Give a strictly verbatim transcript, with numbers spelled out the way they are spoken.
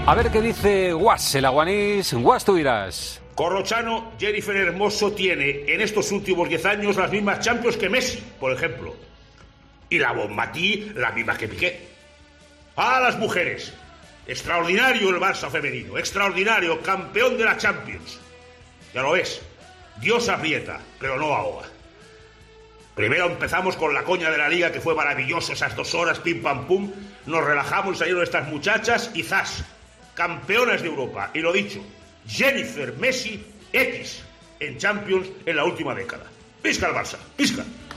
A ver qué dice Guas, el aguanís. Guas, tú dirás. Corrochano, Jennifer Hermoso tiene en estos últimos diez años las mismas Champions que Messi, por ejemplo. Y la Bonmatí, las mismas que Piqué. A las mujeres. Extraordinario el Barça femenino. Extraordinario, campeón de la Champions. Ya lo ves. Dios aprieta, pero no ahoga. Primero empezamos con la coña de la Liga, que fue maravilloso, esas dos horas, pim pam pum. Nos relajamos, salieron estas muchachas y ¡zas! Campeonas de Europa. Y lo dicho, Jennifer, Messi, X en Champions en la última década. ¡Pisca el Barça! ¡Pisca!